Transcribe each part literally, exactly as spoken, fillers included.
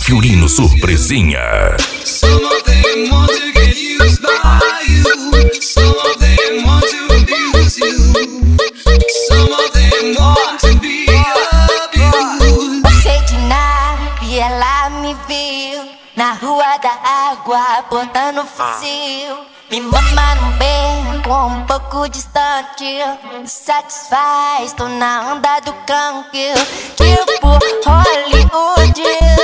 Fiorino Surpresinha. Some of them want to get used by you. Some of them want to abuse you. Some of them want to be abused. Eu sei de nada e ela me viu na rua da água, botando fuzil. Me mama no beco, um pouco distante. Me satisfaz, tô na onda do canque. Tipo Hollywood.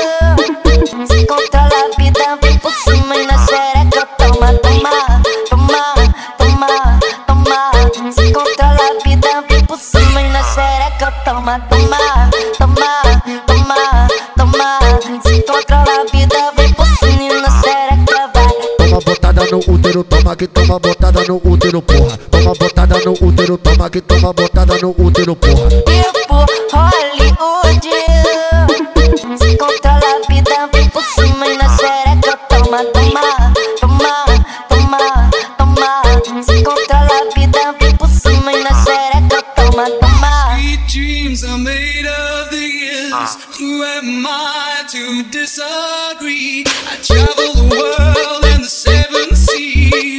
Se controla a vida, vem por cima e na xereca. Toma, toma, toma, toma, toma. Se controla a vida, vem por cima e na xereca. Toma, toma, toma, toma, toma. Se controla a vida, vem por cima e na xereca. Vai. Toma botada no útero, toma que toma botada no útero, porra. Toma botada no útero, toma que toma botada no útero, porra. Tipo Hollywood. Se controla a vida, vem por cima e na xereca. Toma, toma, toma, toma, toma. Se controla a vida, vem por cima e na xereca. Toma, toma. Sweet dreams are made of this. Who am I to disagree? I travel the world and the seven seas.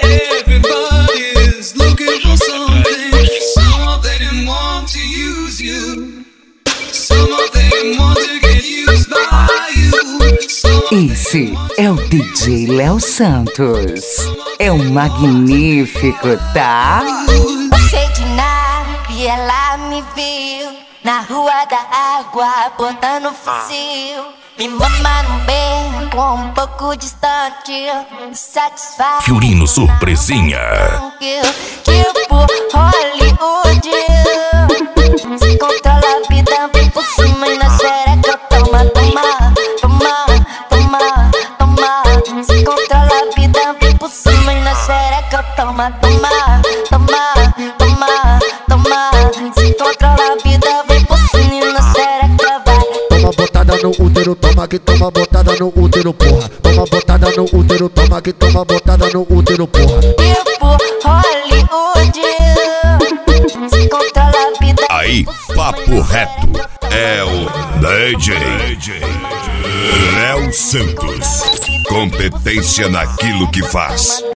Everybody's looking for something. Some of them want to use you. Some of them want to get used by you. Some of them Esse é o D J Léo Santos. É um magnífico, tá? Eu sei de nada e ela me viu na rua da água, botando fuzil. Me mama no beco, um pouco distante. Me satisfaz. Fiorino Surpresinha. Tipo Hollywood. Se controla a vida, vem por cima e na xereca. Toma, toma, toma, toma, toma. Se controla a vida, vem por cima e na xereca. Toma, toma, toma, toma, toma. Se controla a vida, vem por cima e na xereca. Vai. Toma botada no útero, toma que toma botada no útero, porra. Toma botada no útero, toma que toma botada no útero, porra. Tipo Hollywood. Se controla a vida. Aí, papo reto. É o D J Léo Santos. Competência naquilo que faz.